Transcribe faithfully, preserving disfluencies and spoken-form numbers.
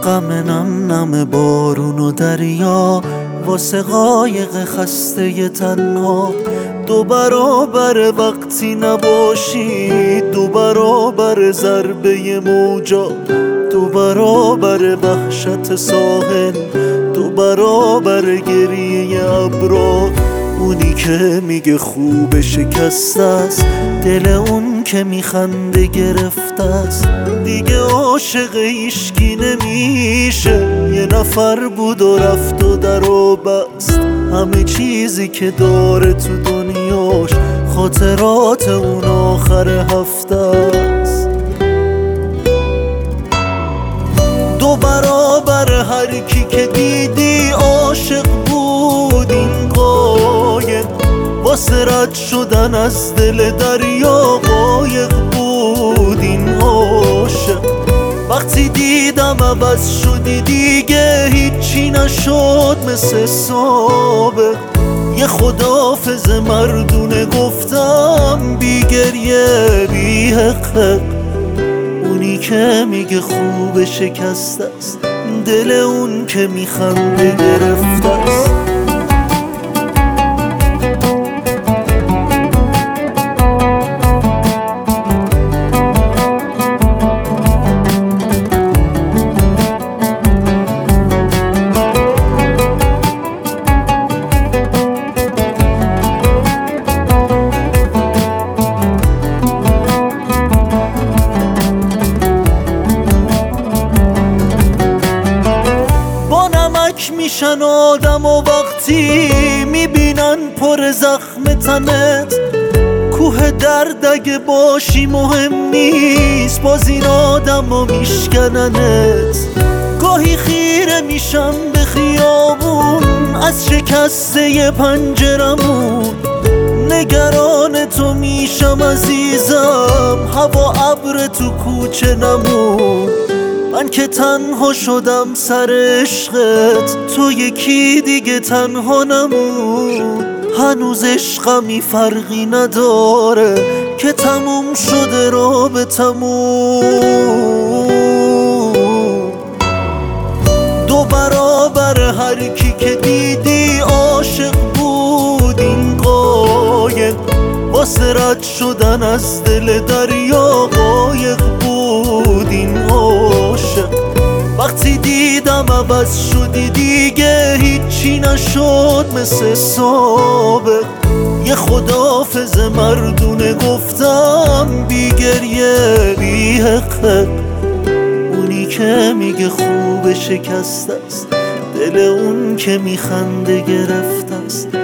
غم نم نم بارون و دریا واسه قایق خسته تنها، دو برابر وقتی نباشی، دو برابر ضربه موجا، دو برابر وحشت ساحل، دو برابر گریه ابرا. اونی که میگه خوب شکسته است، دل اون که میخنده گرفته است. دیگه عاشق هیشکی نمیشه، یه نفر بود و رفت و در و بست. همه چیزی که داره تو دنیاش خاطرات اون آخر هفته است. دو برابر هر کی که دیدی عاشق بود این قایق، واسه رد شدن از دل دریا قایق بود این عاشق. وقتی دیدم عوض شدی دیگه هیچی نشد مثل سابق. یه خداحافظ مردونه گفتم بی گریه بی حق. اونی که میگه خوب شکسته است، دل اون که میخنده گرفته است. میشن آدم و وقتی میبینن پر زخم تنت، کوه درد اگه باشی مهم نیست، باز این آدم و میشکننت. گاهی خیره میشم به خیابون از شکسته پنجرمون، نگران تو میشم عزیزم، هوا ابر تو کوچه نمون. من که تنها شدم سر عشقت، تو یکی دیگه تنها نمون. هنوز عشقمی فرقی نداره که تموم شده رابطمون. دو برابر هر کی که دیدی عاشق بود این قایق، واسه رد شدن از دل دریا قایق بود این عاشق. وقتی دیدم عوض شدی دیگه هیچی نشد مثل سابق. یه خداحافظ مردونه گفتم بی گریه بی حق. اونی که میگه خوب شکسته است، دل اون که میخنده گرفته است.